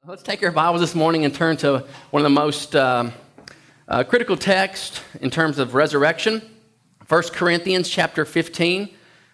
Let's take our Bibles this morning and turn to one of the most critical texts in terms of resurrection, 1 Corinthians chapter 15.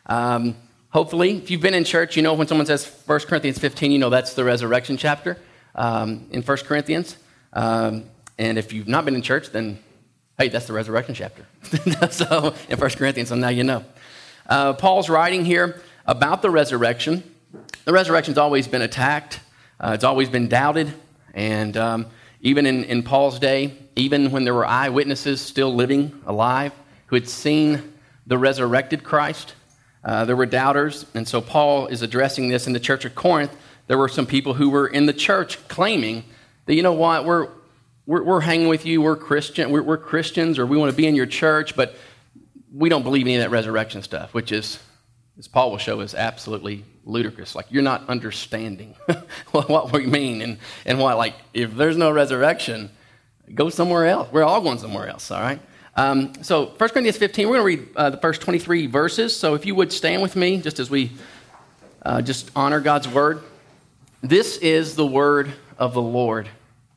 Hopefully, if you've been in church, you know when someone says 1 Corinthians 15, you know that's the resurrection chapter in 1 Corinthians. And if you've not been in church, then, hey, that's the resurrection chapter. So in 1 Corinthians, so now you know. Paul's writing here about the resurrection. The resurrection's always been attacked. It's always been doubted, and even in Paul's day, even when there were eyewitnesses still living alive who had seen the resurrected Christ, there were doubters, and so Paul is addressing this in the church of Corinth. There were some people who were in the church claiming that, you know what, we're hanging with you, we're Christians, or we want to be in your church, but we don't believe any of that resurrection stuff, which is, as Paul will show, is absolutely ludicrous. Like, you're not understanding what we mean and what, like, if there's no resurrection, go somewhere else. We're all going somewhere else, all right? So 1 Corinthians 15, we're going to read the first 23 verses. So if you would stand with me just as we just honor God's word. This is the word of the Lord.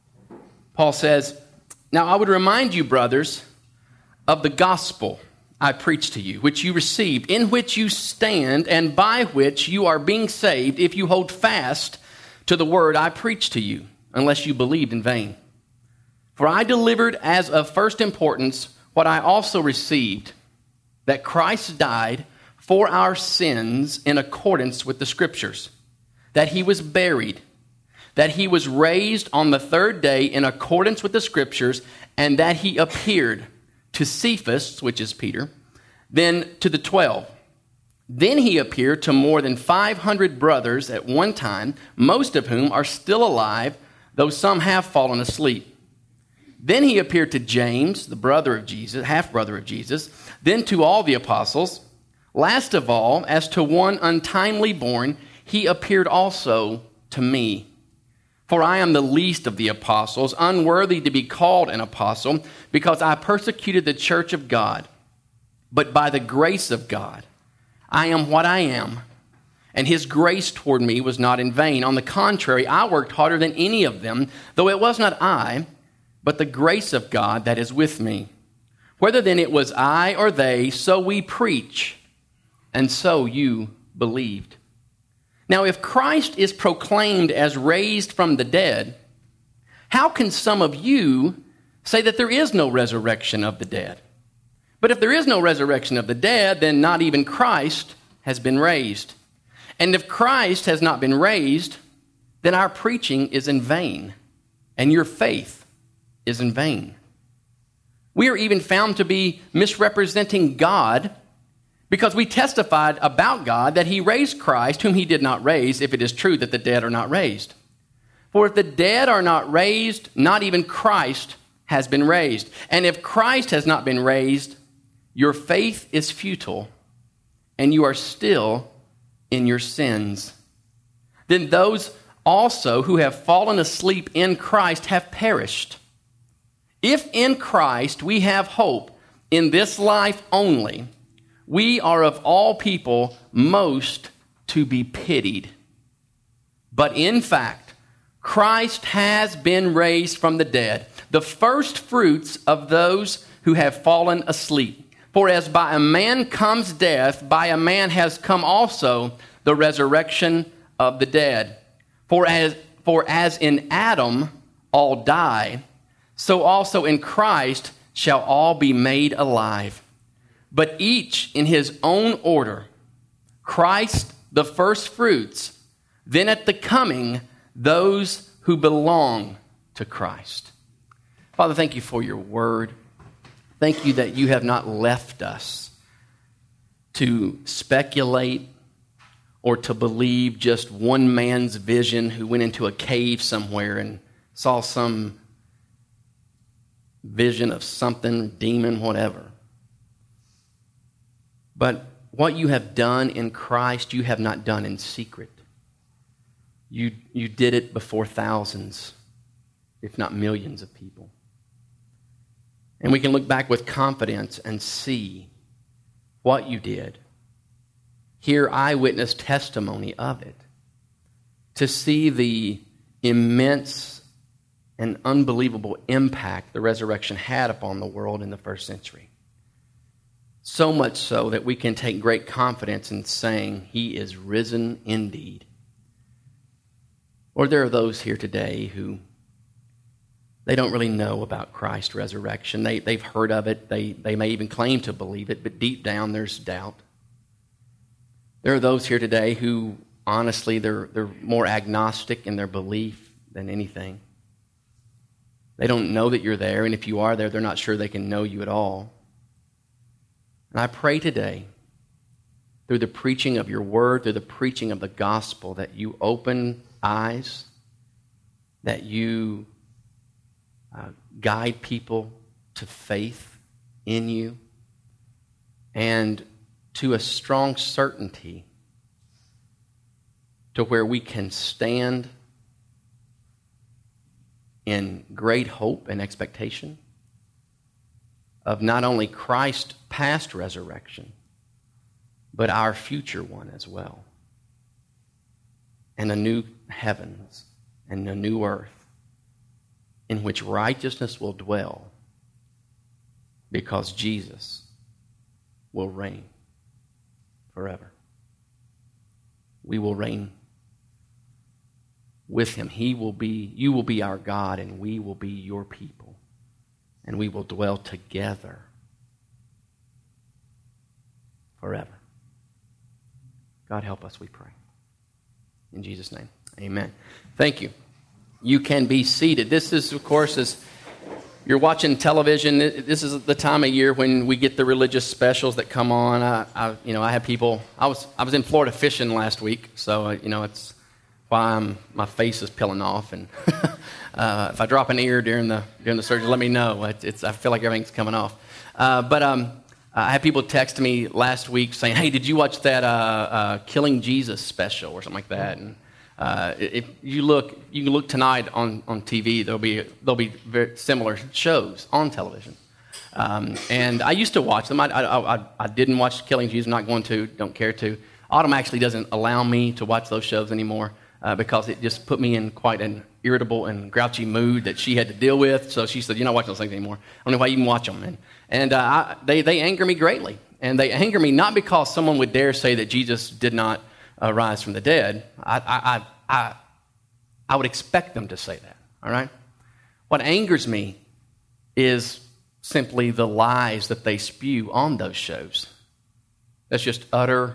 Paul says, "Now I would remind you, brothers, of the gospel I preached to you, which you received, in which you stand, and by which you are being saved, if you hold fast to the word I preached to you, unless you believed in vain. For I delivered as of first importance what I also received, that Christ died for our sins in accordance with the Scriptures, that he was buried, that he was raised on the third day in accordance with the Scriptures, and that he appeared to Cephas," which is Peter, "then to the 12. Then he appeared to more than 500 brothers at one time, most of whom are still alive, though some have fallen asleep. Then he appeared to James, the brother of Jesus, half-brother of Jesus, then to all the apostles. Last of all, as to one untimely born, he appeared also to me. For I am the least of the apostles, unworthy to be called an apostle, because I persecuted the church of God. But by the grace of God, I am what I am, and his grace toward me was not in vain. On the contrary, I worked harder than any of them, though it was not I, but the grace of God that is with me. Whether then it was I or they, so we preach, and so you believed. Now, if Christ is proclaimed as raised from the dead, how can some of you say that there is no resurrection of the dead? But if there is no resurrection of the dead, then not even Christ has been raised. And if Christ has not been raised, then our preaching is in vain, and your faith is in vain. We are even found to be misrepresenting God, because we testified about God that he raised Christ, whom he did not raise, if it is true that the dead are not raised. For if the dead are not raised, not even Christ has been raised. And if Christ has not been raised, your faith is futile, and you are still in your sins. Then those also who have fallen asleep in Christ have perished. If in Christ we have hope in this life only, we are of all people most to be pitied. But in fact, Christ has been raised from the dead, the first fruits of those who have fallen asleep. For as by a man comes death, by a man has come also the resurrection of the dead. For as in Adam all die, so also in Christ shall all be made alive. But each in his own order. Christ the first fruits, then at the coming, those who belong to Christ." Father, thank you for your word. Thank you that you have not left us to speculate or to believe just one man's vision who went into a cave somewhere and saw some vision of something, demon, whatever. But what you have done in Christ, you have not done in secret. You did it before thousands, if not millions of people. And we can look back with confidence and see what you did. Hear eyewitness testimony of it. To see the immense and unbelievable impact the resurrection had upon the world in the first century. So much so that we can take great confidence in saying he is risen indeed. Or there are those here today who they don't really know about Christ's resurrection. They've heard of it. They may even claim to believe it, but deep down there's doubt. There are those here today who, honestly, they're more agnostic in their belief than anything. They don't know that you're there, and if you are there, they're not sure they can know you at all. And I pray today, through the preaching of your word, through the preaching of the gospel, that you open eyes, that you guide people to faith in you, and to a strong certainty to where we can stand in great hope and expectation of not only Christ's past resurrection, but our future one as well. And a new heavens and a new earth in which righteousness will dwell because Jesus will reign forever. We will reign with him. You will be our God, and we will be your people. And we will dwell together forever. God help us, we pray. In Jesus' name, amen. Thank you. You can be seated. This is, of course, as you're watching television, this is the time of year when we get the religious specials that come on. I have people. I was in Florida fishing last week, so it's why my face is peeling off. And if I drop an ear during the surgery, let me know. I feel like everything's coming off. But I had people text me last week saying, "Hey, did you watch that Killing Jesus special or something like that?" And if you can look tonight on TV. There'll be very similar shows on television. And I used to watch them. I didn't watch Killing Jesus. I'm not going to. Don't care to. Autumn actually doesn't allow me to watch those shows anymore because it just put me in quite an irritable and grouchy mood that she had to deal with. So she said, "You're not watching those things anymore. I don't know why you even watch them." And they anger me greatly. And they anger me not because someone would dare say that Jesus did not rise from the dead. I would expect them to say that, all right? What angers me is simply the lies that they spew on those shows. That's just utter,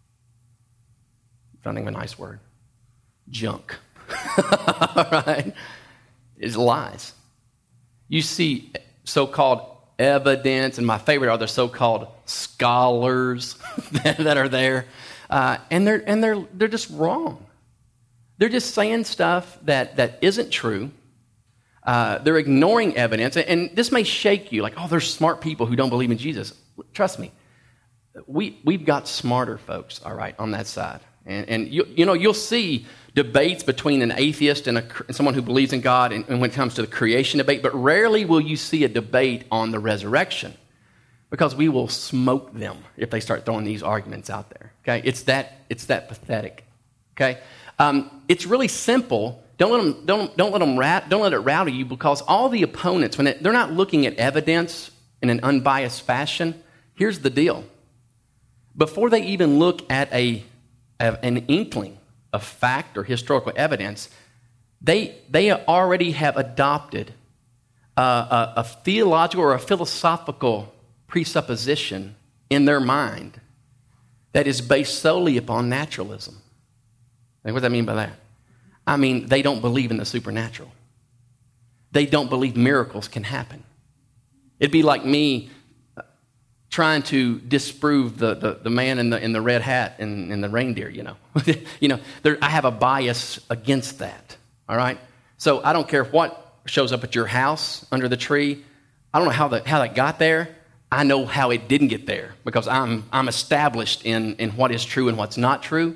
I don't think of a nice word, junk, all right? It's lies. You see so-called evidence, and my favorite are the so-called scholars that are there, and they're just wrong. They're just saying stuff that isn't true. They're ignoring evidence, and this may shake you, like, oh, there's smart people who don't believe in Jesus. Trust me, we've got smarter folks, all right, on that side, and you'll see debates between an atheist and someone who believes in God, and when it comes to the creation debate, but rarely will you see a debate on the resurrection, because we will smoke them if they start throwing these arguments out there. Okay, it's that pathetic. Okay, it's really simple. Don't let it rattle you, because all the opponents, when they're not looking at evidence in an unbiased fashion, here's the deal: before they even look at an inkling of fact or historical evidence, they already have adopted a theological or a philosophical presupposition in their mind that is based solely upon naturalism. And what does that mean by that? I mean, they don't believe in the supernatural. They don't believe miracles can happen. It'd be like me trying to disprove the man in the red hat and the reindeer, I have a bias against that, all right? So I don't care what shows up at your house under the tree. I don't know how that got there. I know how it didn't get there, because I'm established in what is true and what's not true.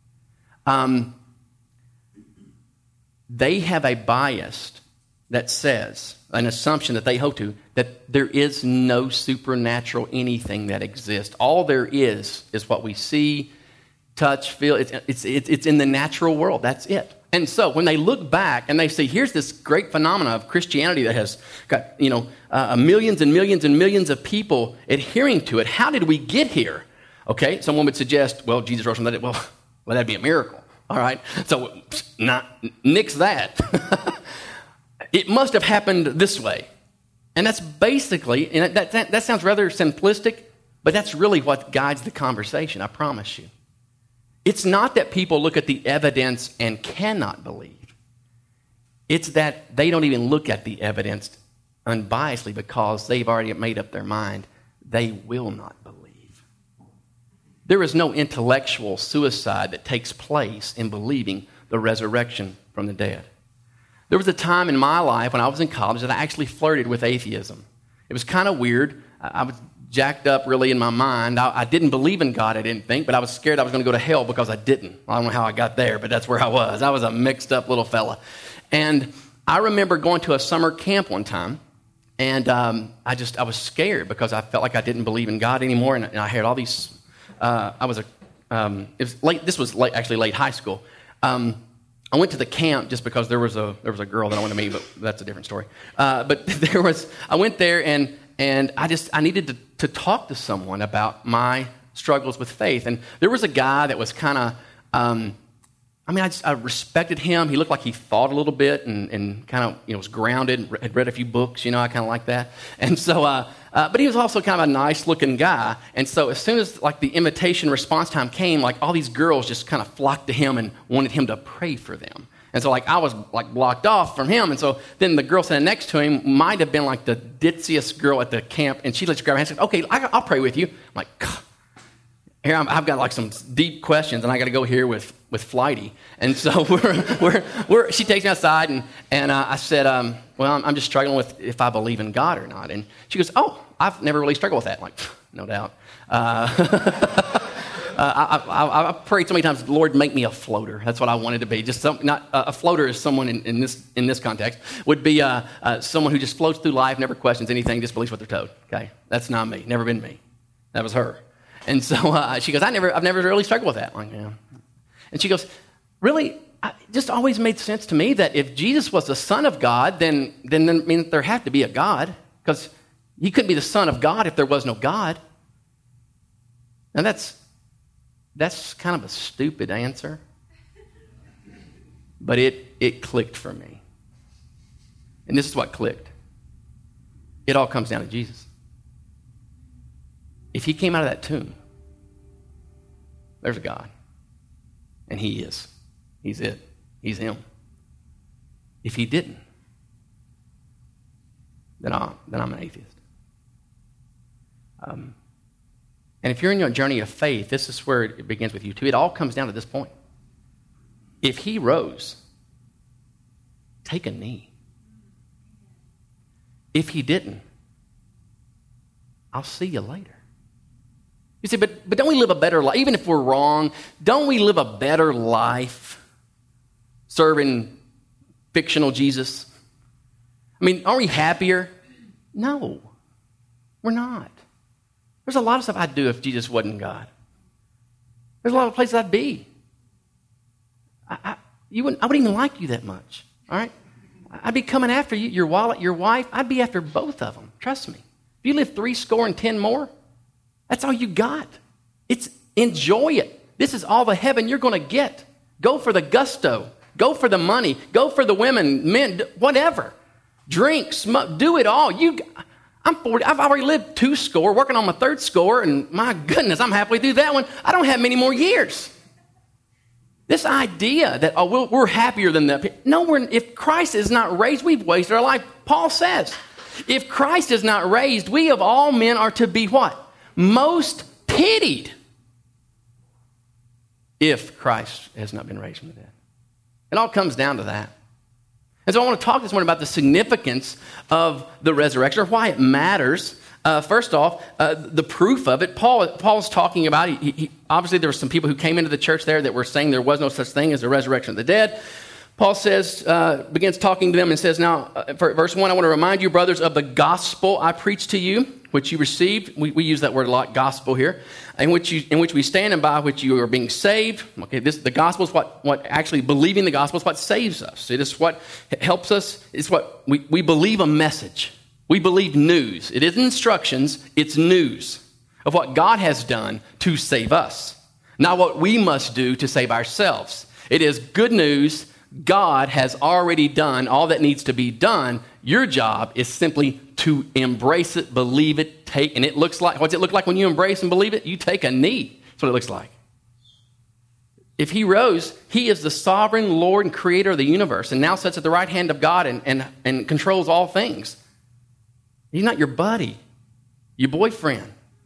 They have a bias that says, an assumption that they hold to, that there is no supernatural anything that exists. All there is what we see, touch, feel. It's in the natural world. That's it. And so when they look back and they see, here's this great phenomenon of Christianity that has got, millions and millions and millions of people adhering to it. How did we get here? Okay, someone would suggest, well, Jesus rose from the dead. Well, that'd be a miracle. All right, so nix that. It must have happened this way. And that's basically, and that sounds rather simplistic, but that's really what guides the conversation, I promise you. It's not that people look at the evidence and cannot believe. It's that they don't even look at the evidence unbiasedly because they've already made up their mind they will not believe. There is no intellectual suicide that takes place in believing the resurrection from the dead. There was a time in my life when I was in college that I actually flirted with atheism. It was kind of weird. I was jacked up really in my mind. I didn't believe in God, I didn't think, but I was scared I was going to go to hell because I didn't. I don't know how I got there, but that's where I was. I was a mixed up little fella. And I remember going to a summer camp one time, and I was scared because I felt like I didn't believe in God anymore, and I had all these, it was late, this was actually late high school. I went to the camp just because there was a girl that I wanted to meet, but that's a different story. But I went there and I needed to talk to someone about my struggles with faith. And there was a guy that was kind of, I respected him. He looked like he thought a little bit and kind of, was grounded, had read a few books, I kind of like that. And so, but he was also kind of a nice looking guy. And so as soon as the invitation response time came, all these girls just kind of flocked to him and wanted him to pray for them. And so I was blocked off from him. And so then the girl sitting next to him might have been the ditziest girl at the camp. And she lets you grab her hand and said, okay, I'll pray with you. I'm like, here I've got some deep questions and I got to go here with Flighty. And so she takes me outside and I said, well, I'm just struggling with if I believe in God or not. And she goes, oh, I've never really struggled with that. I'm like, no doubt. I prayed so many times, Lord, make me a floater. That's what I wanted to be. Just not a floater is someone in this context would be someone who just floats through life, never questions anything, just believes what they're told. Okay, that's not me. Never been me. That was her. And so she goes, I've never really struggled with that. I'm like, yeah. And she goes, really? It just always made sense to me that if Jesus was the Son of God, then it means there had to be a God, because he couldn't be the Son of God if there was no God. And that's kind of a stupid answer, but it clicked for me. And this is what clicked. It all comes down to Jesus. If he came out of that tomb, there's a God. And he is. He's it. He's him. If he didn't, then I'm an atheist. And if you're in your journey of faith, this is where it begins with you too. It all comes down to this point. If he rose, take a knee. If he didn't, I'll see you later. You say, but don't we live a better life? Even if we're wrong, don't we live a better life serving fictional Jesus? I mean, aren't we happier? No, we're not. There's a lot of stuff I'd do if Jesus wasn't God. There's a lot of places I'd be. I wouldn't even like you that much, all right? I'd be coming after you, your wallet, your wife. I'd be after both of them, trust me. If you live 70 more, that's all you got. Enjoy it. This is all the heaven you're going to get. Go for the gusto. Go for the money. Go for the women, men, whatever. Drink, smoke, do it all. I'm 40. I've already lived 2 working on my 3rd score, and my goodness, I'm halfway through that one. I don't have many more years. This idea that we're happier than that. No, if Christ is not raised, we've wasted our life. Paul says, if Christ is not raised, we of all men are to be what? Most pitied. If Christ has not been raised from the dead. It all comes down to that. And so I want to talk this morning about the significance of the resurrection, or why it matters. First off, the proof of it. Paul's talking about, obviously there were some people who came into the church there that were saying there was no such thing as the resurrection of the dead. Paul says, begins talking to them and says, now, for verse 1, I want to remind you, brothers, of the gospel I preached to you, which you received. We use that word a lot, gospel here, in which we stand and by which you are being saved. Okay, the gospel is what actually believing the gospel is what saves us. It is what helps us. It's what we believe a message. We believe news. It isn't instructions, it's news of what God has done to save us, not what we must do to save ourselves. It is good news. God has already done all that needs to be done. Your job is simply to embrace it, believe it, take, and it looks like, what's it look like when you embrace and believe it? You take a knee. That's what it looks like. If he rose, he is the sovereign Lord and creator of the universe and now sits at the right hand of God and controls all things. He's not your buddy, your boyfriend.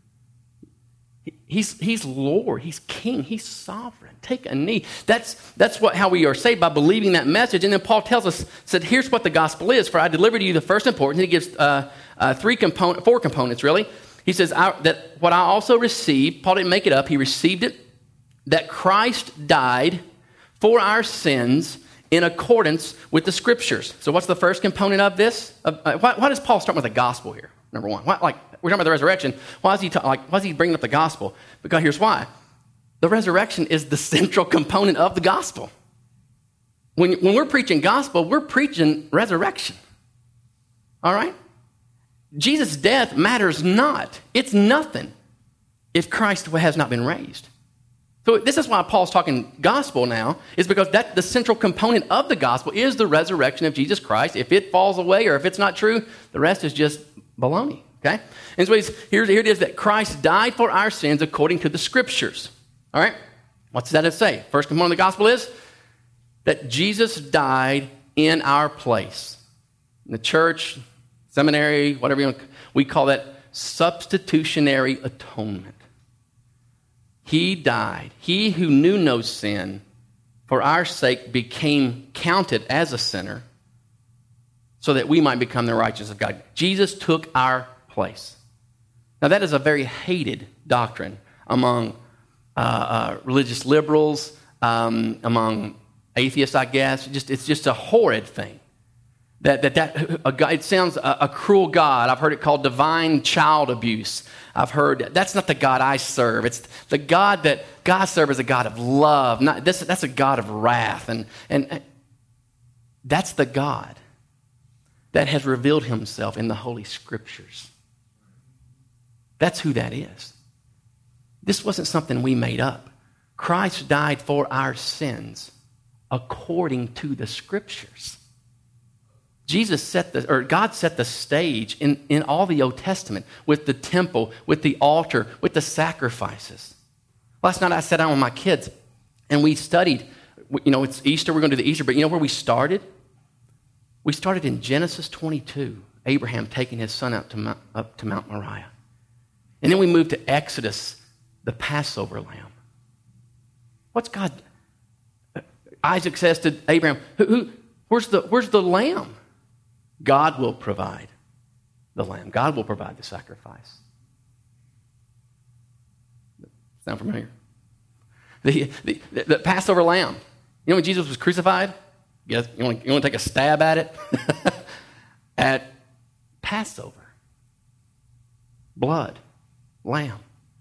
He's Lord. He's King. He's sovereign. Take a knee. That's how we are saved, by believing that message. And then Paul tells us, said, here's what the gospel is. For I delivered to you the first importance. He gives four components, really. He says that what I also received, Paul didn't make it up. He received it, that Christ died for our sins in accordance with the Scriptures. So what's the first component of this? Why does Paul start with the gospel here? Number one. We're talking about the resurrection. Why is he bringing up the gospel? Because here's why. The resurrection is the central component of the gospel. When we're preaching gospel, we're preaching resurrection. All right? Jesus' death matters not. It's nothing if Christ has not been raised. So this is why Paul's talking gospel now, is because the central component of the gospel is the resurrection of Jesus Christ. If it falls away or if it's not true, the rest is just baloney. Okay? And so here it is, that Christ died for our sins according to the Scriptures. All right? What's that to say? First component of the gospel is that Jesus died in our place. In the church, seminary, whatever you want, we call that substitutionary atonement. He died. He who knew no sin, for our sake became counted as a sinner, so that we might become the righteousness of God. Jesus took our place. Now, that is a very hated doctrine among religious liberals, among atheists, I guess. It's just a horrid thing. It sounds a cruel God. I've heard it called divine child abuse. I've heard that's not the God I serve. It's the God that God serves is a God of love. That's a God of wrath, and that's the God that has revealed himself in the Holy Scriptures. That's who that is. This wasn't something we made up. Christ died for our sins according to the Scriptures. God set the stage in all the Old Testament with the temple, with the altar, with the sacrifices. Last night I sat down with my kids and we studied. It's Easter, we're going to do the Easter, but you know where we started? We started in Genesis 22, Abraham taking his son up to Mount Moriah. And then we moved to Exodus, the Passover lamb. What's God? Isaac says to Abraham, where's the lamb? God will provide the lamb. God will provide the sacrifice. Sound familiar? The Passover lamb. You know when Jesus was crucified? Yes, you want to take a stab at it? At Passover. Blood. Lamb.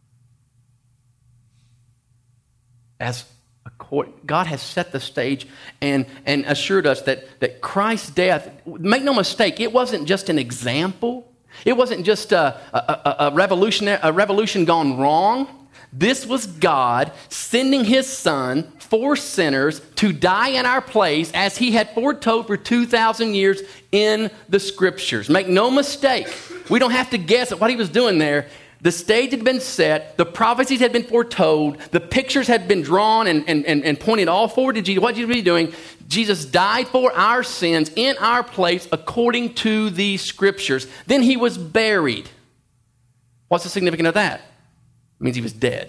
God has set the stage and assured us that Christ's death, make no mistake, it wasn't just an example. It wasn't just a revolution gone wrong. This was God sending his son for sinners to die in our place as he had foretold for 2,000 years in the Scriptures. Make no mistake, we don't have to guess at what he was doing there. The stage had been set, the prophecies had been foretold, the pictures had been drawn and pointed all forward to Jesus. What Jesus was doing? Jesus died for our sins in our place according to the Scriptures. Then he was buried. What's the significance of that? It means he was dead.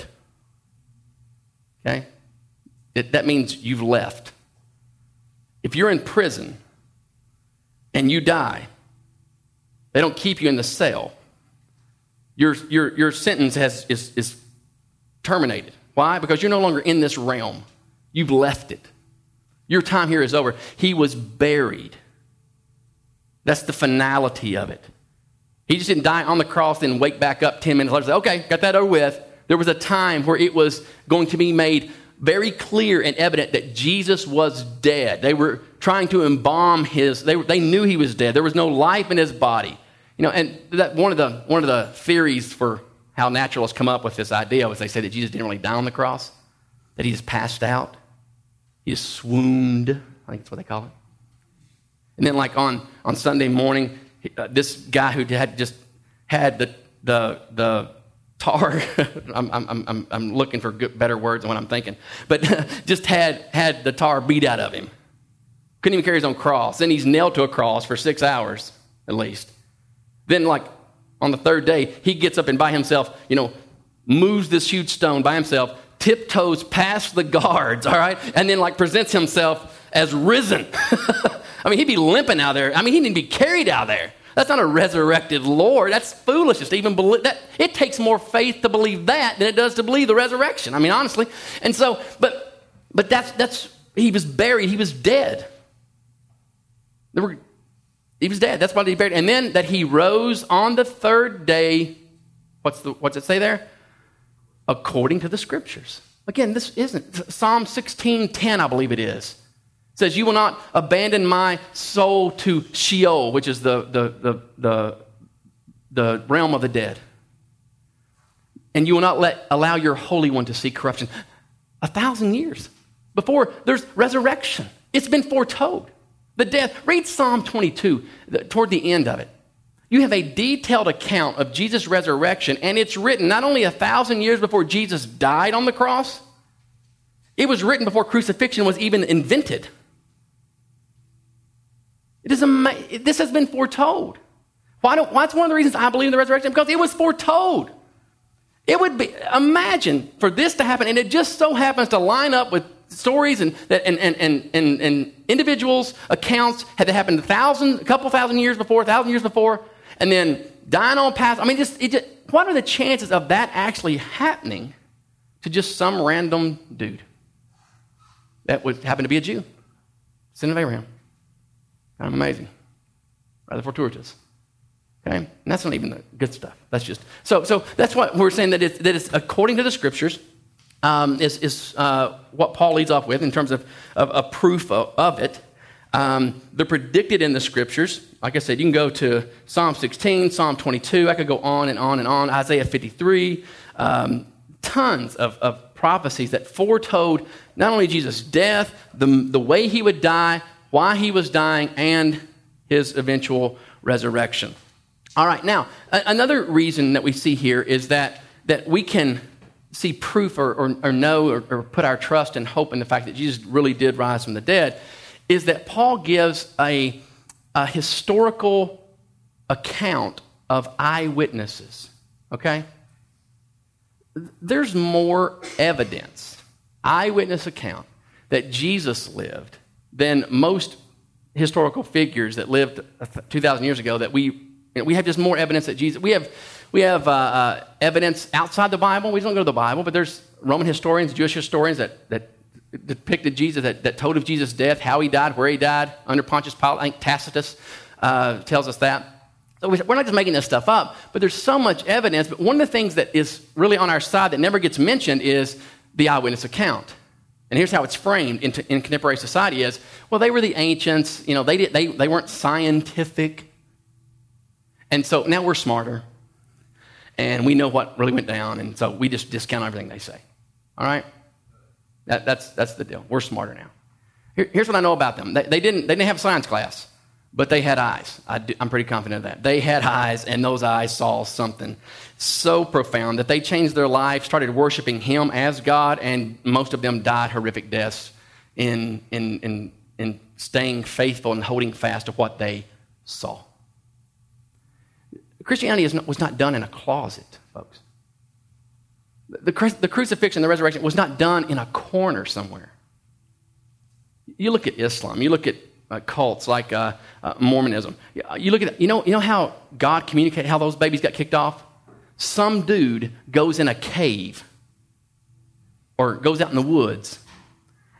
Okay? That means you've left. If you're in prison and you die, they don't keep you in the cell. Your sentence is terminated. Why? Because you're no longer in this realm. You've left it. Your time here is over. He was buried. That's the finality of it. He just didn't die on the cross, then wake back up 10 minutes later and say, okay, got that over with. There was a time where it was going to be made very clear and evident that Jesus was dead. They were trying to embalm they knew he was dead. There was no life in his body. And that one of the theories for how naturalists come up with this idea was they say that Jesus didn't really die on the cross, that he just passed out. He just swooned. I think that's what they call it. And then like on Sunday morning, this guy who had just had the tar, I'm looking for better words than what I'm thinking, but just had the tar beat out of him. Couldn't even carry his own cross. Then he's nailed to a cross for 6 hours at least. Then like on the third day, he gets up and by himself, moves this huge stone by himself, tiptoes past the guards, all right, and then like presents himself as risen. I mean, he'd be limping out there. I mean, he didn't be carried out there. That's not a resurrected Lord. That's foolishness to even believe that. It takes more faith to believe that than it does to believe the resurrection. I mean, honestly. And so, but that's he was buried. He was dead. He was dead. That's why he buried. And then that he rose on the third day. What's it say there? According to the scriptures. Again, this isn't Psalm 16:10, I believe it is. It says, you will not abandon my soul to Sheol, which is the realm of the dead. And you will not allow your Holy One to see corruption. 1,000 years before there's resurrection. It's been foretold. The death. Read Psalm 22, toward the end of it. You have a detailed account of Jesus' resurrection, and it's written not only 1,000 years before Jesus died on the cross, it was written before crucifixion was even invented. This has been foretold. Why it's one of the reasons I believe in the resurrection? Because it was foretold. It would be, imagine for this to happen, and it just so happens to line up with stories and individuals' accounts had happened a couple thousand years before, 1,000 years before, and then dying on path. I mean, what are the chances of that actually happening to just some random dude that would happen to be a Jew, son of Abraham? Kind of amazing. Rather fortuitous. Okay? And that's not even the good stuff. That's just so that's what we're saying, that it's according to the scriptures, is what Paul leads off with in terms of proof of it. They're predicted in the scriptures. Like I said, you can go to Psalm 16, Psalm 22. I could go on and on and on. Isaiah 53. Tons of prophecies that foretold not only Jesus' death, the way he would die, why he was dying, and his eventual resurrection. All right, now, another reason that we see here is that we can see proof or know or put our trust and hope in the fact that Jesus really did rise from the dead, is that Paul gives a historical account of eyewitnesses, okay? There's more evidence, eyewitness account, that Jesus lived than most historical figures that lived 2,000 years ago. That we have just more evidence that Jesus. We have evidence outside the Bible. We don't go to the Bible, but there's Roman historians, Jewish historians that depicted Jesus, that told of Jesus' death, how he died, where he died, under Pontius Pilate. I think Tacitus tells us that. So we're not just making this stuff up, but there's so much evidence. But one of the things that is really on our side that never gets mentioned is the eyewitness account. And here's how it's framed in contemporary society is, well, they were the ancients, they weren't scientific. And so now we're smarter, and we know what really went down, and so we just discount everything they say. All right? That's the deal. We're smarter now. Here's what I know about them. They didn't have a science class, but they had eyes. I'm pretty confident of that. They had eyes, and those eyes saw something so profound that they changed their life, started worshiping him as God, and most of them died horrific deaths in staying faithful and holding fast to what they saw. Christianity was not done in a closet, folks. The crucifixion, the resurrection was not done in a corner somewhere. You look at Islam, you look at cults like Mormonism. You look at you know how God communicated, how those babies got kicked off? Some dude goes in a cave or goes out in the woods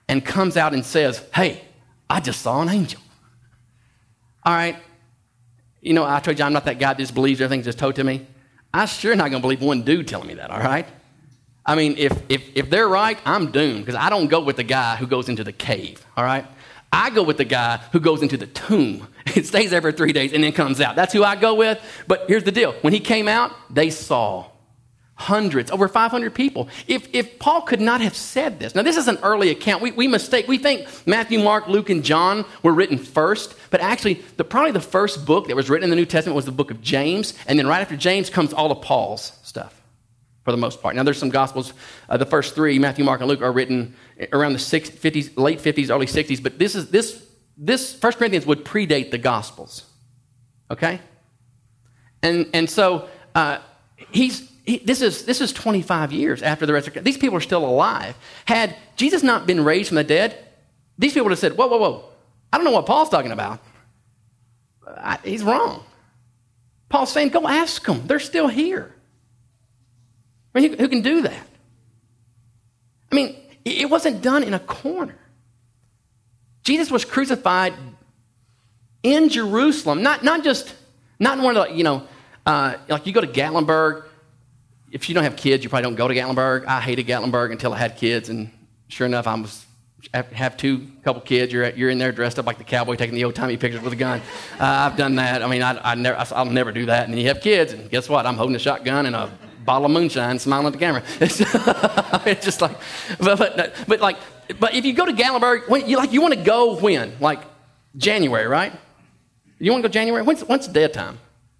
and comes out and says, hey, I just saw an angel. All right. You know, I told you I'm not that guy that just believes everything just told to me. I'm sure not going to believe one dude telling me that, all right? I mean, if they're right, I'm doomed because I don't go with the guy who goes into the cave, all right? I go with the guy who goes into the tomb. It stays there for 3 days and then comes out. That's who I go with. But here's the deal. When he came out, they saw hundreds, over 500 people. If Paul could not have said this, now this is an early account. We mistake. We think Matthew, Mark, Luke, and John were written first, but actually probably the first book that was written in the New Testament was the book of James, and then right after James comes all of Paul's stuff, for the most part. Now there's some Gospels, the first three, Matthew, Mark, and Luke, are written around the late 50s, early 60s, but this 1 Corinthians would predate the Gospels, okay? And so this is 25 years after the resurrection. These people are still alive. Had Jesus not been raised from the dead, these people would have said, whoa. I don't know what Paul's talking about. He's wrong. Paul's saying, go ask them. They're still here. I mean, who can do that? I mean, it wasn't done in a corner. Jesus was crucified in Jerusalem, not in one of the, like you go to Gatlinburg. If you don't have kids, you probably don't go to Gatlinburg. I hated Gatlinburg until I had kids, and sure enough, I have couple kids. You're in there dressed up like the cowboy taking the old-timey pictures with a gun. I've done that. I mean, I'll never do that. And then you have kids, and guess what? I'm holding a shotgun and a bottle of moonshine, smiling at the camera. It's just like, but if you go to Gatlinburg, you want to go when? Like January, right? You want to go January? When's dead time?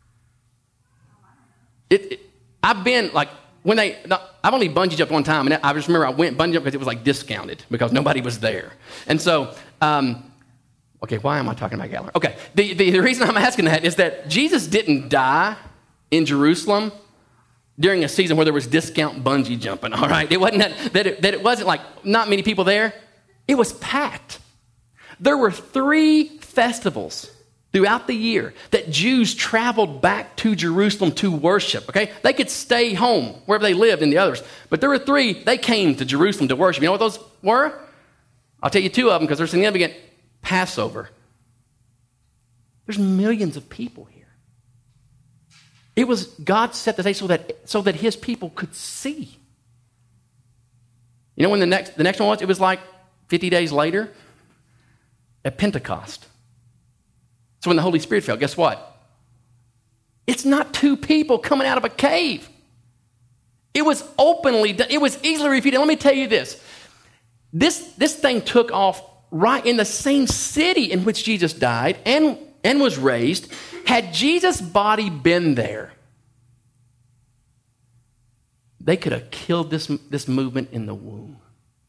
I've been like I've only bungee jumped one time, and I just remember I went bungee jumping because it was like discounted because nobody was there. And so, okay, why am I talking about Gatlinburg? Okay, the reason I'm asking that is that Jesus didn't die in Jerusalem during a season where there was discount bungee jumping. All right, it wasn't that it wasn't like not many people there. It was packed. There were 3 festivals throughout the year that Jews traveled back to Jerusalem to worship, okay? They could stay home wherever they lived in the others. But there were 3, they came to Jerusalem to worship. You know what those were? I'll tell you 2 of them because they're significant. Passover. There's millions of people here. It was God set the day so that his people could see. You know when the next one was? It was like 50 days later at Pentecost. So when the Holy Spirit fell, guess what? It's not 2 people coming out of a cave. It was openly done. It was easily refuted. Let me tell you this. This thing took off right in the same city in which Jesus died and was raised. Had Jesus' body been there, they could have killed this movement in the womb.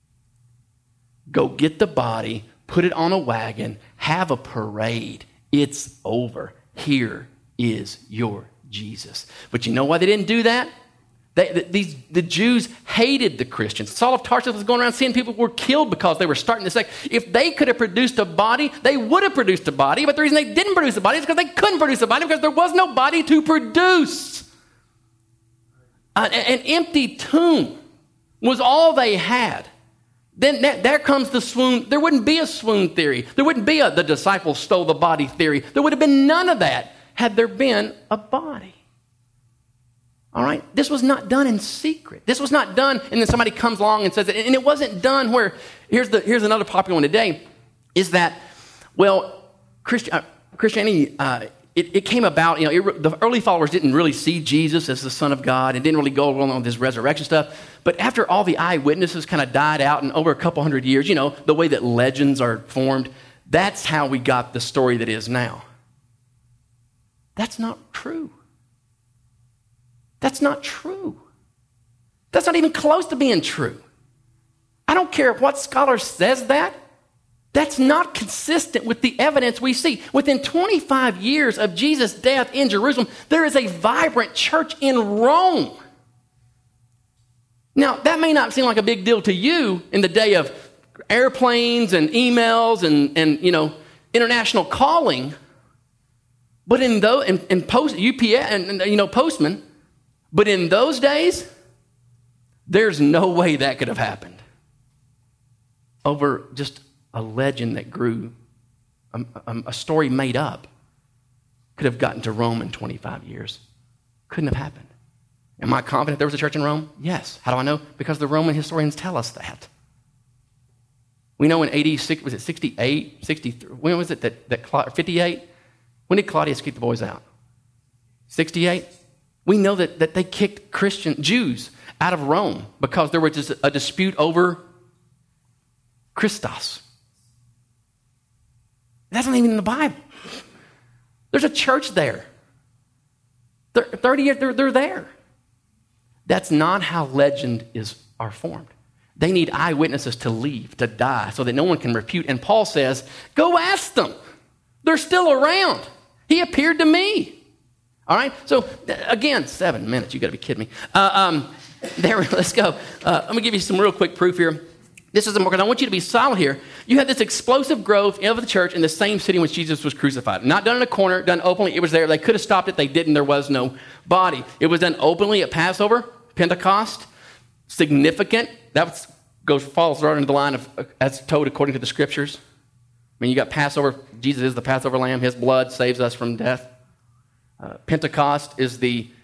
Go get the body, put it on a wagon, have a parade. It's over. Here is your Jesus. But you know why they didn't do that? The Jews hated the Christians. Saul of Tarsus was going around seeing people were killed because they were starting to say, if they could have produced a body, they would have produced a body. But the reason they didn't produce a body is because they couldn't produce a body because there was no body to produce. An empty tomb was all they had. Then there comes the swoon. There wouldn't be a swoon theory. There wouldn't be the disciples stole the body theory. There would have been none of that had there been a body. All right? This was not done in secret. This was not done and then somebody comes along and says it. And it wasn't done where, here's another popular one today, is that, well, Christianity, it came about, the early followers didn't really see Jesus as the Son of God and didn't really go along with this resurrection stuff. But after all the eyewitnesses kind of died out and over a couple hundred years, the way that legends are formed, that's how we got the story that is now. That's not true. That's not true. That's not even close to being true. I don't care what scholar says that. That's not consistent with the evidence we see. Within 25 years of Jesus' death in Jerusalem, there is a vibrant church in Rome. Now, that may not seem like a big deal to you in the day of airplanes and emails and international calling, but in post UPS and postmen, but in those days, there's no way that could have happened. over just a legend that grew, a story made up. Could have gotten to Rome in 25 years. Couldn't have happened. Am I confident there was a church in Rome? Yes. How do I know? Because the Roman historians tell us that. We know in AD, was it 68, 63? When was it that 58? When did Claudius kick the boys out? 68? We know that they kicked Jews out of Rome because there was just a dispute over Christos. That's not even in the Bible. There's a church there. 30 years, they're there. That's not how legend are formed. They need eyewitnesses to leave, to die, so that no one can refute. And Paul says, go ask them. They're still around. He appeared to me. All right? So, again, 7 minutes. You got to be kidding me. Let's go. Let me give you some real quick proof here. This is important because I want you to be solid here. You had this explosive growth of the church in the same city in which Jesus was crucified. Not done in a corner, done openly. It was there. They could have stopped it. They didn't. There was no body. It was done openly at Passover, Pentecost. Significant. That falls right into the line of as told according to the Scriptures. I mean, you got Passover. Jesus is the Passover lamb. His blood saves us from death. Pentecost is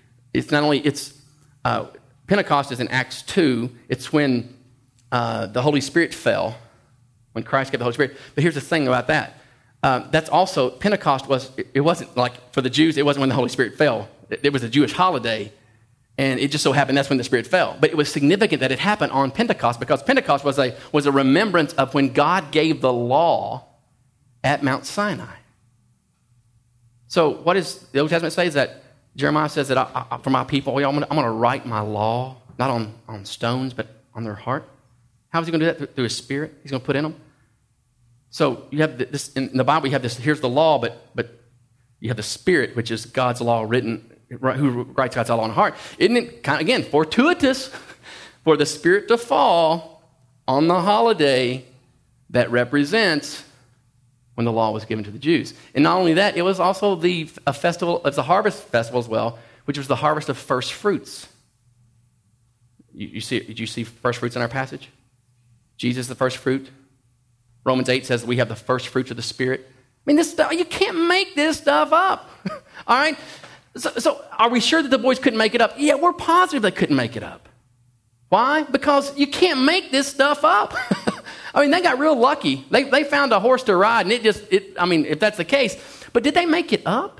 Pentecost is in Acts 2. It's when the Holy Spirit fell, when Christ gave the Holy Spirit. But here's the thing about that. That's also, Pentecost it wasn't like for the Jews, it wasn't when the Holy Spirit fell. It was a Jewish holiday, and it just so happened that's when the Spirit fell. But it was significant that it happened on Pentecost because Pentecost was a remembrance of when God gave the law at Mount Sinai. So what does the Old Testament say? Is that Jeremiah says that for my people, I'm going to write my law, not on stones, but on their heart. How is he going to do that? Through his Spirit he's going to put in them. So you have this, in the Bible, you have this, here's the law, but you have the Spirit, which is God's law written, who writes God's law on the heart. Isn't it, kind of, again, fortuitous for the Spirit to fall on the holiday that represents when the law was given to the Jews? And not only that, it was also a festival, it's a harvest festival as well, which was the harvest of first fruits. Did you see first fruits in our passage? Jesus, the first fruit. Romans 8 says that we have the first fruits of the Spirit. I mean, this stuff, you can't make this stuff up. All right? So are we sure that the boys couldn't make it up? Yeah, we're positive they couldn't make it up. Why? Because you can't make this stuff up. I mean, they got real lucky. They found a horse to ride, and if that's the case. But did they make it up?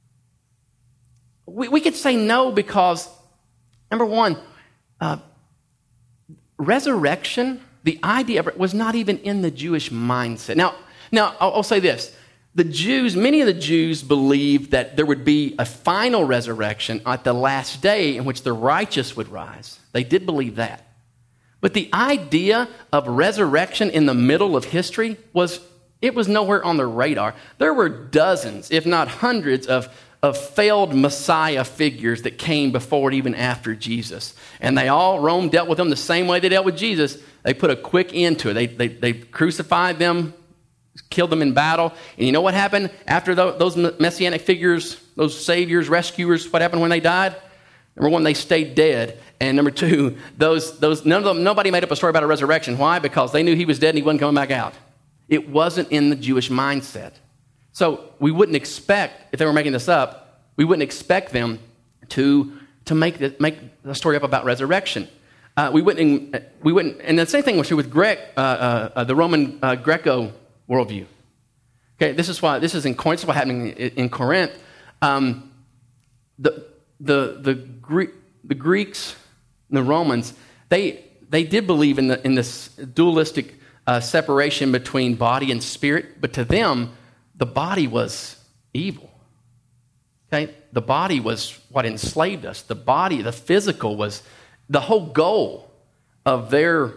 We could say no because, number one, resurrection, the idea of it was not even in the Jewish mindset. Now I'll say this. Many of the Jews believed that there would be a final resurrection at the last day in which the righteous would rise. They did believe that. But the idea of resurrection in the middle of history was nowhere on their radar. There were dozens, if not hundreds, of failed Messiah figures that came before and even after Jesus. And Rome dealt with them the same way they dealt with Jesus. They put a quick end to it. They crucified them, killed them in battle. And you know what happened after those messianic figures, those saviors, rescuers, what happened when they died? Number one, they stayed dead. And number two, nobody made up a story about a resurrection. Why? Because they knew he was dead and he wasn't coming back out. It wasn't in the Jewish mindset. So we wouldn't expect, if they were making this up, we wouldn't expect them to make the story up about resurrection. We wouldn't, and the same thing was true with the Roman Greco worldview. Okay, this is what happening in Corinth. The Greeks, the Romans, they did believe in this dualistic separation between body and spirit, but to them, the body was evil. Okay, the body was what enslaved us. The body, the physical, was the whole goal of their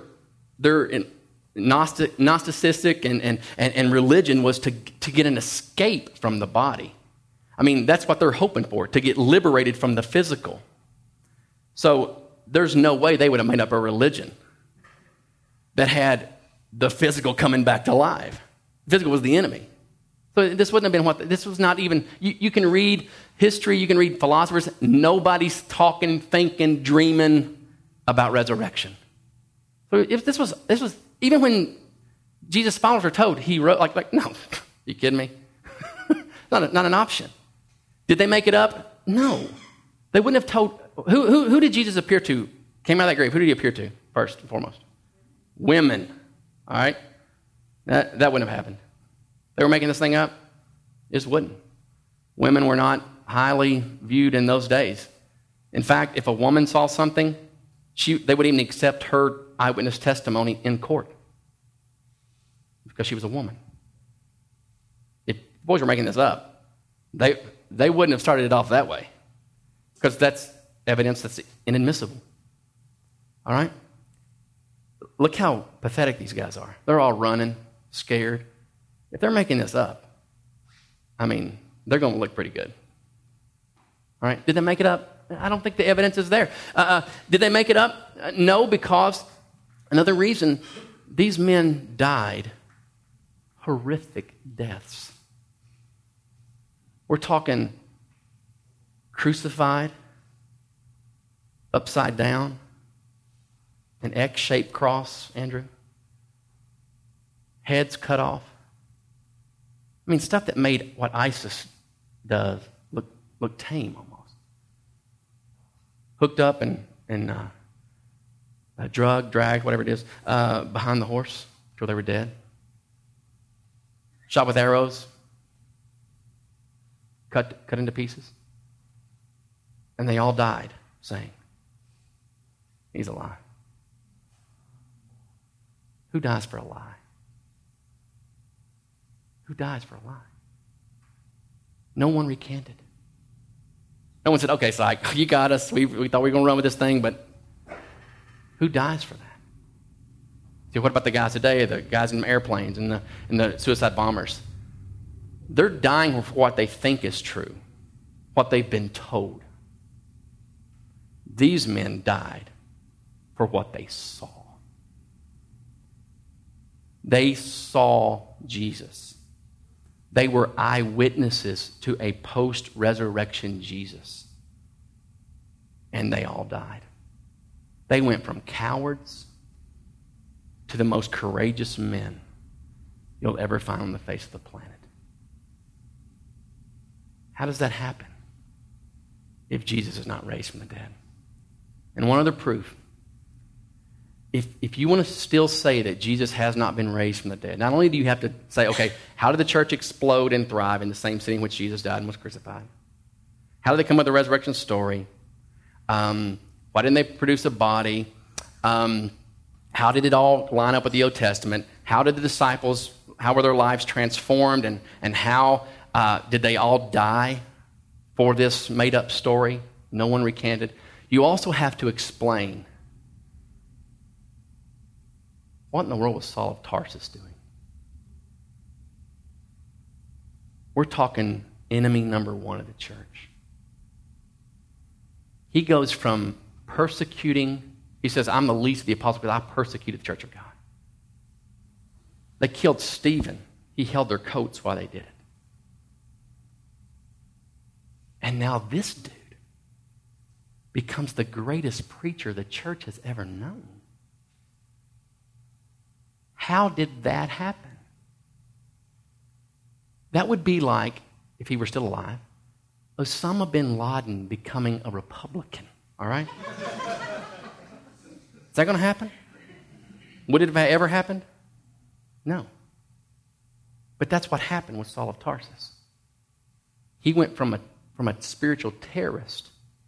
Gnosticistic and religion was to get an escape from the body. I mean, that's what they're hoping for, to get liberated from the physical. So there's no way they would have made up a religion that had the physical coming back to life. The physical was the enemy. So this wouldn't have been this was not even, you can read history, you can read philosophers, nobody's talking, thinking, dreaming about resurrection. So if this was, even when Jesus' followers are told he wrote, no, you kidding me? not an option. Did they make it up? No. They wouldn't have told. Who did Jesus appear to? Came out of that grave. Who did he appear to first and foremost? Women. All right? That wouldn't have happened. They were making this thing up. It just wouldn't. Women were not highly viewed in those days. In fact, if a woman saw something, they wouldn't even accept her eyewitness testimony in court because she was a woman. If boys were making this up, they wouldn't have started it off that way because that's evidence that's inadmissible. All right? Look how pathetic these guys are. They're all running, scared. If they're making this up, I mean, they're going to look pretty good. All right? Did they make it up? I don't think the evidence is there. Did they make it up? No, because another reason, these men died horrific deaths. We're talking crucified, upside down, an X-shaped cross, Andrew, heads cut off. I mean, stuff that made what ISIS does look tame almost. Hooked up and dragged, whatever it is, behind the horse until they were dead. Shot with arrows, cut into pieces. And they all died saying, he's alive. Who dies for a lie? Who dies for a lie? No one recanted. No one said, okay, Syke, you got us. We thought we were going to run with this thing, but who dies for that? See, what about the guys today, the guys in airplanes and the suicide bombers? They're dying for what they think is true, what they've been told. These men died for what they saw. They saw Jesus. They were eyewitnesses to a post-resurrection Jesus. And they all died. They went from cowards to the most courageous men you'll ever find on the face of the planet. How does that happen if Jesus is not raised from the dead? And one other proof. If you want to still say that Jesus has not been raised from the dead, not only do you have to say, okay, how did the church explode and thrive in the same city in which Jesus died and was crucified? How did they come up with the resurrection story? Why didn't they produce a body? How did it all line up with the Old Testament? How did the disciples, how were their lives transformed? And how did they all die for this made-up story? No one recanted. You also have to explain, what in the world was Saul of Tarsus doing? We're talking enemy number one of the church. He goes from persecuting, he says, I'm the least of the apostles because I persecuted the church of God. They killed Stephen. He held their coats while they did it. And now this dude becomes the greatest preacher the church has ever known. How did that happen? That would be like, if he were still alive, Osama bin Laden becoming a Republican, all right? Is that going to happen? Would it have ever happened? No. But that's what happened with Saul of Tarsus. He went from a spiritual terrorist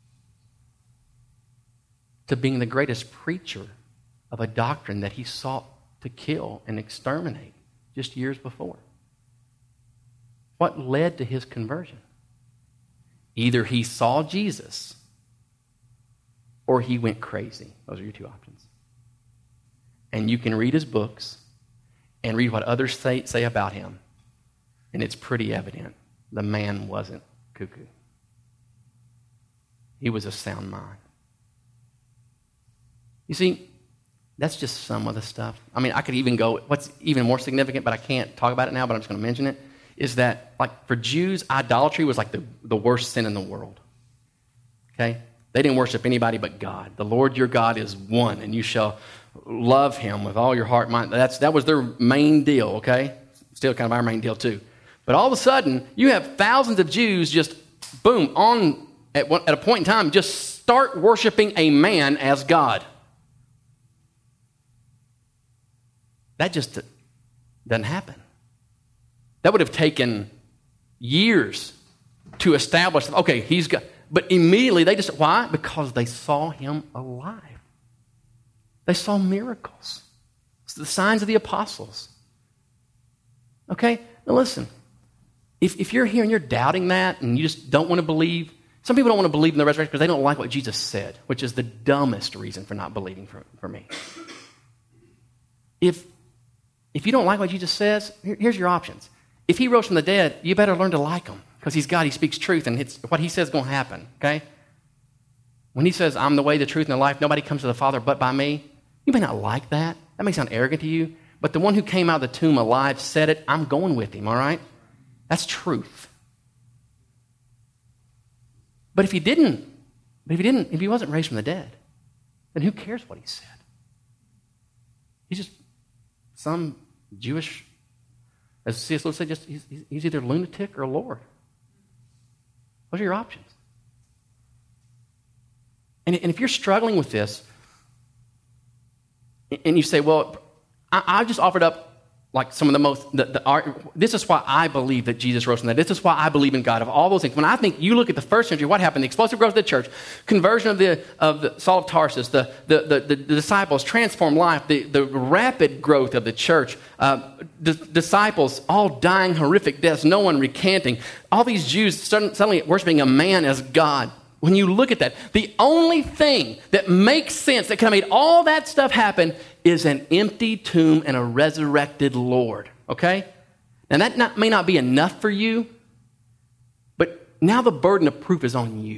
to being the greatest preacher of a doctrine that he sought to kill and exterminate just years before. What led to his conversion? Either he saw Jesus or he went crazy. Those are your two options. And you can read his books and read what others say about him, and it's pretty evident the man wasn't cuckoo. He was a sound mind. You see, that's just some of the stuff. I mean, I could even go, what's even more significant, but I can't talk about it now, but I'm just going to mention it, is that, like, for Jews, idolatry was like the worst sin in the world. Okay? They didn't worship anybody but God. The Lord your God is one, and you shall love him with all your heart, mind. That was their main deal, okay? Still kind of our main deal too. But all of a sudden, you have thousands of Jews just, boom, at a point in time, just start worshiping a man as God. That just doesn't happen. That would have taken years to establish, okay, he's God. But immediately why? Because they saw him alive. They saw miracles. It's the signs of the apostles. Okay? Now listen, if you're here and you're doubting that and you just don't want to believe, some people don't want to believe in the resurrection because they don't like what Jesus said, which is the dumbest reason for not believing for me. If you don't like what Jesus says, here's your options. If he rose from the dead, you better learn to like him because he's God, he speaks truth, and what he says is going to happen, okay? When he says, I'm the way, the truth, and the life, nobody comes to the Father but by me, you may not like that. That may sound arrogant to you, but the one who came out of the tomb alive said it. I'm going with him, all right? That's truth. But if he wasn't raised from the dead, then who cares what he said? He's just some Jewish, as C.S. Lewis said, he's either a lunatic or a Lord. Those are your options. And if you're struggling with this, and you say, well, I just offered up like some of the most, this is why I believe that Jesus rose from the dead. This is why I believe in God. Of all those things, when I think you look at the first century, what happened? The explosive growth of the church, conversion of the Saul of Tarsus, the disciples, transformed life, the rapid growth of the church, the disciples all dying horrific deaths, no one recanting, all these Jews suddenly worshiping a man as God. When you look at that, the only thing that makes sense, that kind of made all that stuff happen, is an empty tomb and a resurrected Lord, okay? Now that may not be enough for you, but now the burden of proof is on you.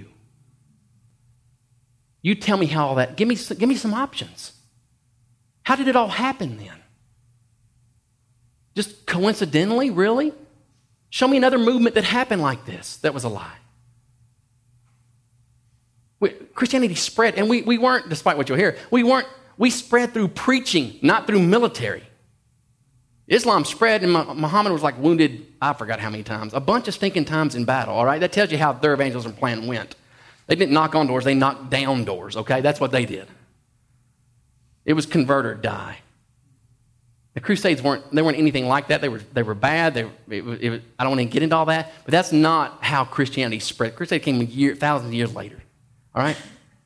You tell me how all that, give me some options. How did it all happen then? Just coincidentally, really? Show me another movement that happened like this that was a lie. Christianity spread, and we weren't, despite what you'll hear, we spread through preaching, not through military. Islam spread, and Muhammad was like wounded, I forgot how many times, a bunch of stinking times in battle, all right? That tells you how their evangelism plan went. They didn't knock on doors, they knocked down doors, okay? That's what they did. It was convert or die. The Crusades weren't anything like that. They were bad. I don't want to get into all that, but that's not how Christianity spread. Crusade came thousands of years later. All right?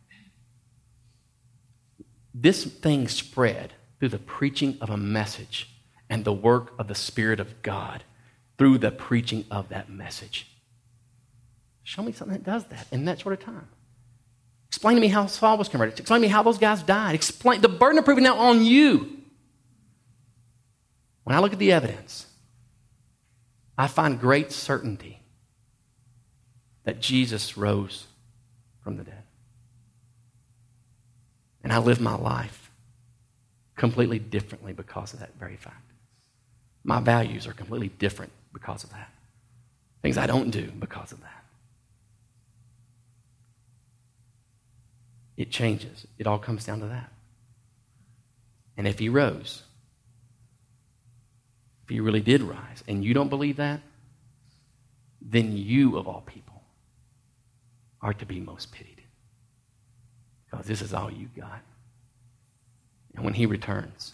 This thing spread through the preaching of a message and the work of the Spirit of God through the preaching of that message. Show me something that does that in that short of time. Explain to me how Saul was converted. Explain to me how those guys died. Explain the burden of proof is now on you. When I look at the evidence, I find great certainty that Jesus rose from the dead. And I live my life completely differently because of that very fact. My values are completely different because of that. Things I don't do because of that. It changes. It all comes down to that. And if he rose, if he really did rise, and you don't believe that, then you, of all people, are to be most pitied. Because this is all you got. And when he returns,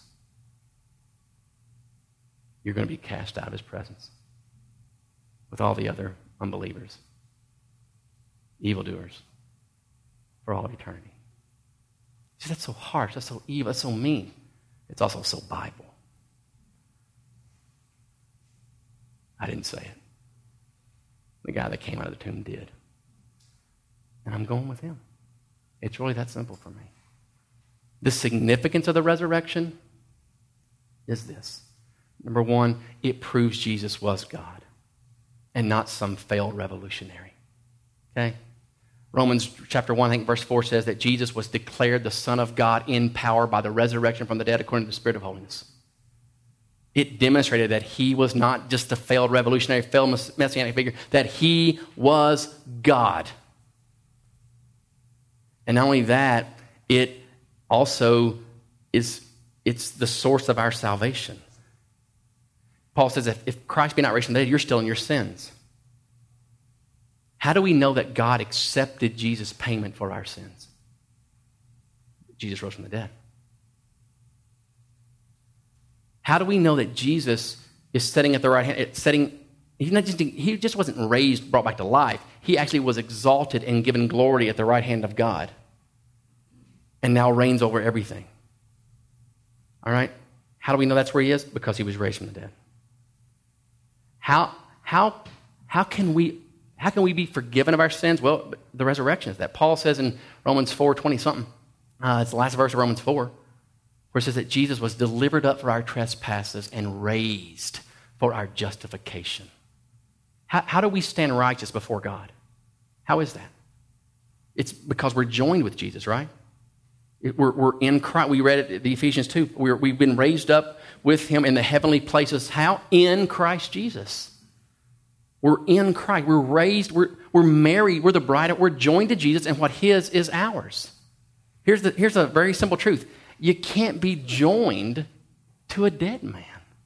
you're going to be cast out of his presence with all the other unbelievers, evildoers, for all of eternity. See, that's so harsh, that's so evil, that's so mean. It's also so Bible. I didn't say it. The guy that came out of the tomb did. And I'm going with him. It's really that simple for me. The significance of the resurrection is this. Number one, it proves Jesus was God and not some failed revolutionary. Okay? Romans chapter 1, I think verse 4 says that Jesus was declared the Son of God in power by the resurrection from the dead according to the Spirit of holiness. It demonstrated that he was not just a failed revolutionary, failed messianic figure, that he was God. And not only that, it also is It's the source of our salvation. Paul says, if Christ be not raised from the dead, you're still in your sins. How do we know that God accepted Jesus' payment for our sins? Jesus rose from the dead. How do we know that Jesus is sitting at the right hand, he just wasn't raised, brought back to life. He actually was exalted and given glory at the right hand of God and now reigns over everything. All right? How do we know that's where he is? Because he was raised from the dead. How can we be forgiven of our sins? Well, the resurrection is that. Paul says in Romans 4:20-something, it's the last verse of Romans 4, where it says that Jesus was delivered up for our trespasses and raised for our justification. How do we stand righteous before God? How is that? It's because we're joined with Jesus, right? We're in Christ. We read it, the Ephesians 2. We've been raised up with him in the heavenly places. How? In Christ Jesus. We're in Christ. We're raised. We're married. We're the bride. We're joined to Jesus, and what his is ours. Here's a very simple truth. You can't be joined to a dead man.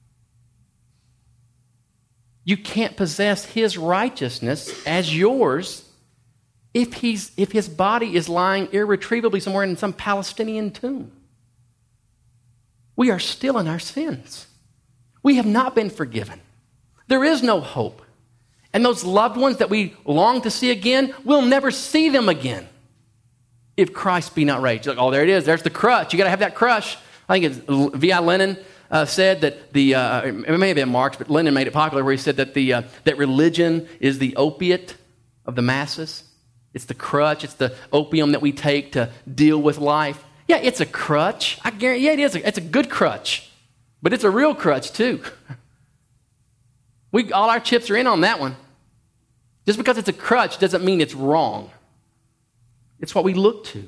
You can't possess his righteousness as yours if his body is lying irretrievably somewhere in some Palestinian tomb. We are still in our sins. We have not been forgiven. There is no hope. And those loved ones that we long to see again, we'll never see them again if Christ be not raised. Like, oh, there it is. There's the crutch. You got to have that crutch. I think it's V.I. Lenin said that it may have been Marx, but Lenin made it popular where he said that that religion is the opiate of the masses. It's the crutch. It's the opium that we take to deal with life. Yeah, it's a crutch. I guarantee. Yeah, it is. It's a good crutch, but it's a real crutch too. All our chips are in on that one. Just because it's a crutch doesn't mean it's wrong. It's what we look to.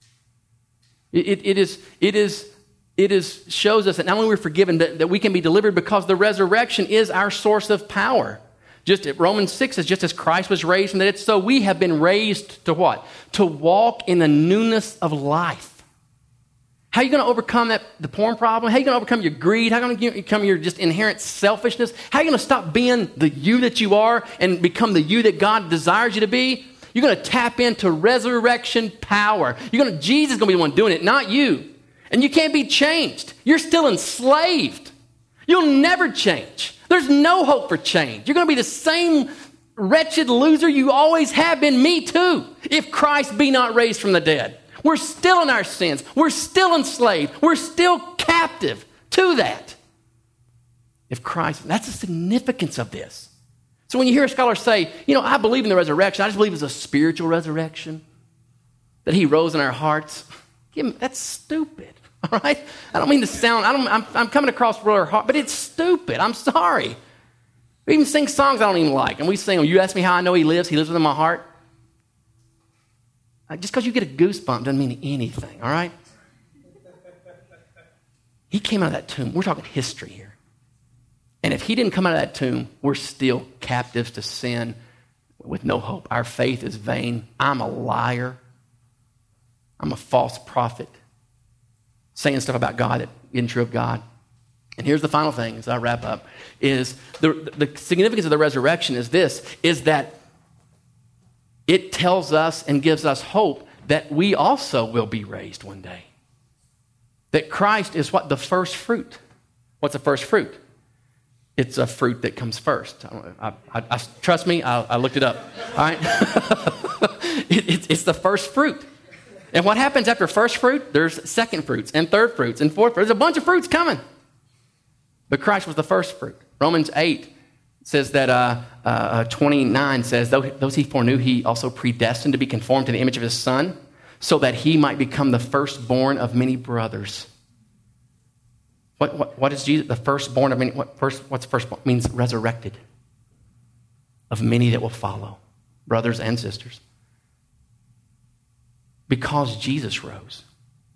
It shows us that not only we're forgiven, that we can be delivered because the resurrection is our source of power. Just Romans 6 says, just as Christ was raised from the dead, so we have been raised to what? To walk in the newness of life. How are you going to overcome the porn problem? How are you going to overcome your greed? How are you going to overcome your just inherent selfishness? How are you going to stop being the you that you are and become the you that God desires you to be? You're going to tap into resurrection power. Jesus is going to be the one doing it, not you. And you can't be changed. You're still enslaved. You'll never change. There's no hope for change. You're going to be the same wretched loser you always have been. Me too. If Christ be not raised from the dead. We're still in our sins. We're still enslaved. We're still captive to that. If Christ, that's the significance of this. So when you hear a scholar say, I believe in the resurrection, I just believe it's a spiritual resurrection, that he rose in our hearts, that's stupid, all right? I don't mean to sound, I'm coming across real hard, but it's stupid. I'm sorry. We even sing songs I don't even like, and we sing, you ask me how I know he lives within my heart. Just because you get a goosebump doesn't mean anything, all right? He came out of that tomb. We're talking history here. And if he didn't come out of that tomb, we're still captives to sin with no hope. Our faith is vain. I'm a liar. I'm a false prophet, saying stuff about God that isn't true of God. And here's the final thing as I wrap up, is the significance of the resurrection is this, is that it tells us and gives us hope that we also will be raised one day. That Christ is what? The first fruit. What's the first fruit? It's a fruit that comes first. Trust me, I looked it up. All right? It's the first fruit. And what happens after first fruit? There's second fruits and third fruits and fourth fruits. There's a bunch of fruits coming. But Christ was the first fruit. Romans 8 says that 29 says, those he foreknew, he also predestined to be conformed to the image of his Son, so that he might become the firstborn of many brothers. What is Jesus? The firstborn of many. What's firstborn? It means resurrected. Of many that will follow, brothers and sisters. Because Jesus rose,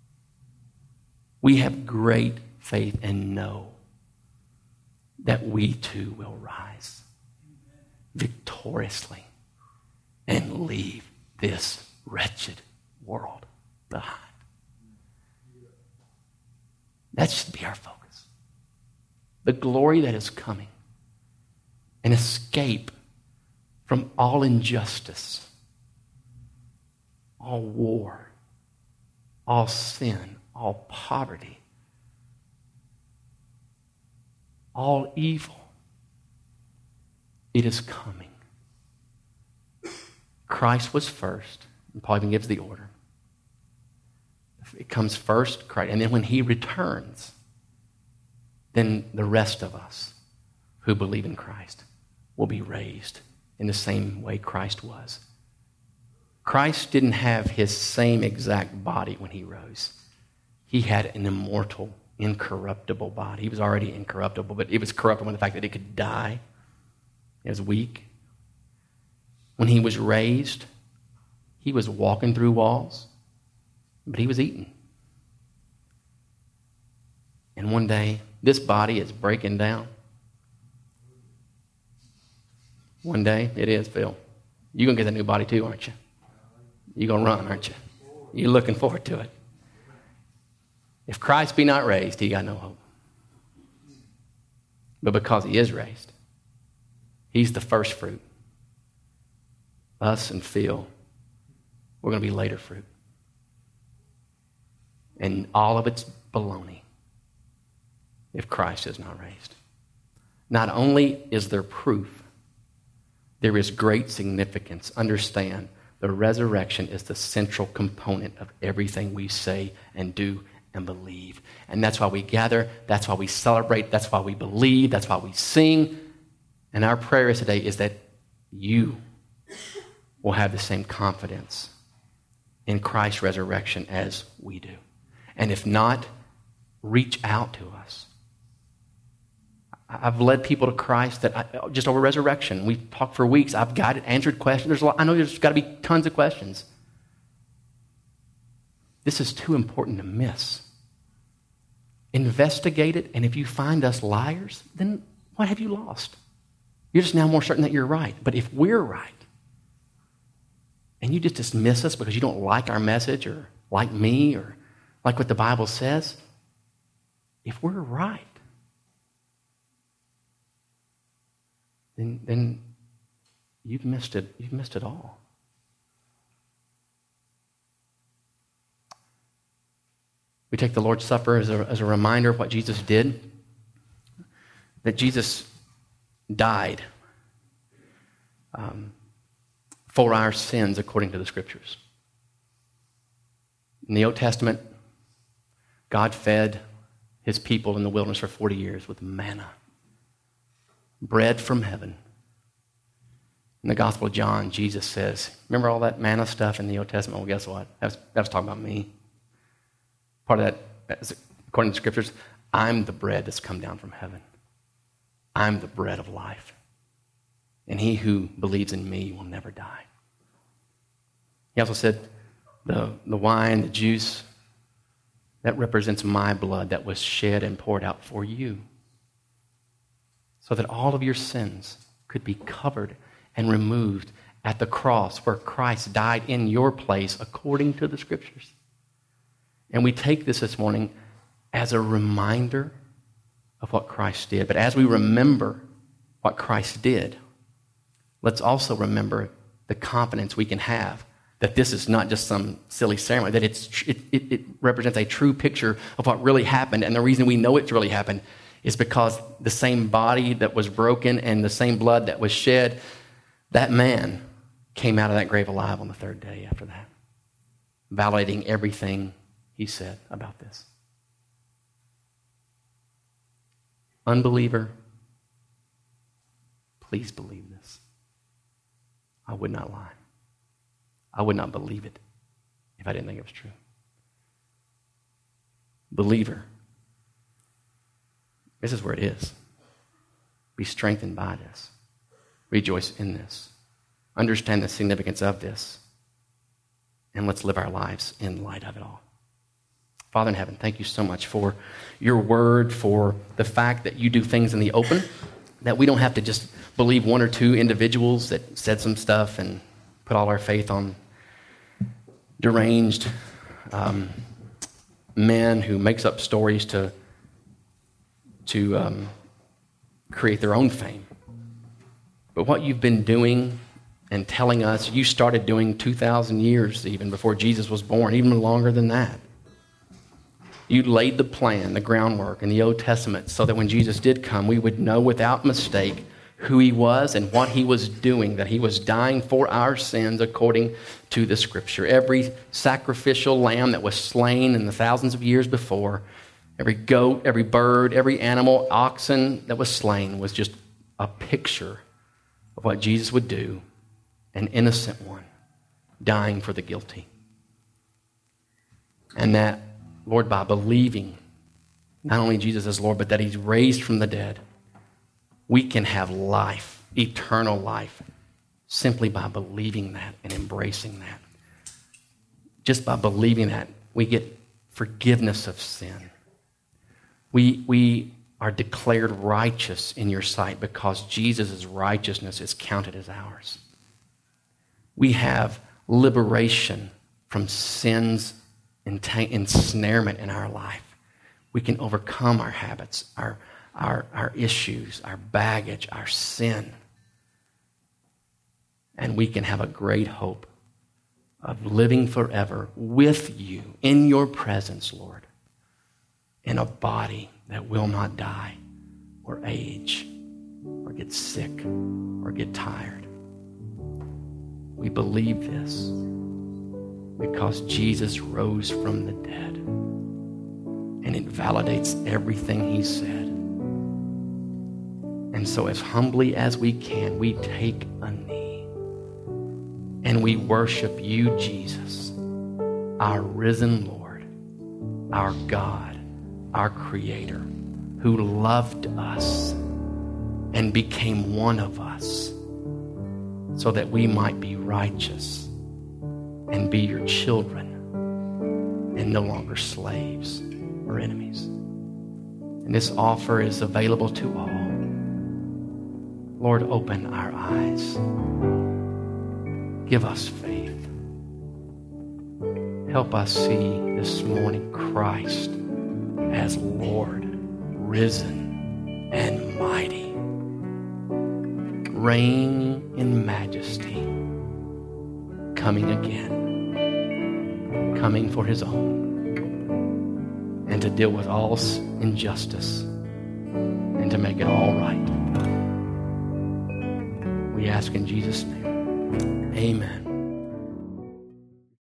we have great faith and know that we too will rise victoriously and leave this wretched world behind. That should be our focus. The glory that is coming. An escape from all injustice, all war, all sin, all poverty, all evil. It is coming. Christ was first, and Paul even gives the order. It comes first, Christ, and then when he returns, then the rest of us who believe in Christ will be raised in the same way Christ was. Christ didn't have his same exact body when he rose. He had an immortal, incorruptible body. He was already incorruptible, but it was corruptible in the fact that it could die. It was weak. When he was raised, he was walking through walls, but he was eating. And one day, this body is breaking down. One day, it is, Phil. You're going to get a new body too, aren't you? You're going to run, aren't you? You're looking forward to it. If Christ be not raised, he got no hope. But because he is raised, he's the first fruit. Us and Phil, we're going to be later fruit. And all of it's baloney if Christ is not raised. Not only is there proof, there is great significance. Understand, the resurrection is the central component of everything we say and do and believe. And that's why we gather, that's why we celebrate, that's why we believe, that's why we sing. And our prayer today is that you will have the same confidence in Christ's resurrection as we do. And if not, reach out to us. I've led people to Christ just over resurrection. We've talked for weeks. I've answered questions. I know there's got to be tons of questions. This is too important to miss. Investigate it, and if you find us liars, then what have you lost? You're just now more certain that you're right. But if we're right, and you just dismiss us because you don't like our message or like me or like what the Bible says, if we're right, then you've missed it. You've missed it all. We take the Lord's Supper as a reminder of what Jesus did, that Jesus died for our sins according to the Scriptures. In the Old Testament, God fed his people in the wilderness for 40 years with manna, bread from heaven. In the Gospel of John, Jesus says, remember all that manna stuff in the Old Testament? Well, guess what? That was talking about me. Part of that, according to the Scriptures, I'm the bread that's come down from heaven. I'm the bread of life. And he who believes in me will never die. He also said, the wine, the juice, that represents my blood that was shed and poured out for you, so that all of your sins could be covered and removed at the cross where Christ died in your place according to the Scriptures. And we take this morning as a reminder of what Christ did. But as we remember what Christ did, let's also remember the confidence we can have that this is not just some silly ceremony, that it represents a true picture of what really happened. And the reason we know it's really happened is because the same body that was broken and the same blood that was shed, that man came out of that grave alive on the third day after that, validating everything he said about this. Unbeliever, please believe this. I would not lie. I would not believe it if I didn't think it was true. Believer, this is where it is. Be strengthened by this. Rejoice in this. Understand the significance of this. And let's live our lives in light of it all. Father in heaven, thank you so much for your word, for the fact that you do things in the open, that we don't have to just believe one or two individuals that said some stuff and put all our faith on deranged men who makes up stories to to create their own fame. But what you've been doing and telling us, you started doing 2,000 years even before Jesus was born, even longer than that. You laid the plan, the groundwork in the Old Testament so that when Jesus did come, we would know without mistake who he was and what he was doing, that he was dying for our sins according to the Scripture. Every sacrificial lamb that was slain in the thousands of years before, every goat, every bird, every animal, oxen that was slain was just a picture of what Jesus would do, an innocent one, dying for the guilty. And that, Lord, by believing not only Jesus as Lord, but that he's raised from the dead, we can have life, eternal life, simply by believing that and embracing that. Just by believing that, we get forgiveness of sin. We are declared righteous in your sight because Jesus' righteousness is counted as ours. We have liberation from sin's ensnarement in our life. We can overcome our habits, our issues, our baggage, our sin. And we can have a great hope of living forever with you in your presence, Lord, in a body that will not die or age or get sick or get tired. We believe this because Jesus rose from the dead, and it validates everything he said. And so as humbly as we can, we take a knee and we worship you, Jesus, our risen Lord, our God, our Creator, who loved us and became one of us so that we might be righteous and be your children and no longer slaves or enemies. And this offer is available to all. Lord, open our eyes. Give us faith. Help us see this morning Christ as Lord, risen and mighty, reigning in majesty, coming again, coming for his own, and to deal with all injustice and to make it all right. We ask in Jesus' name. Amen.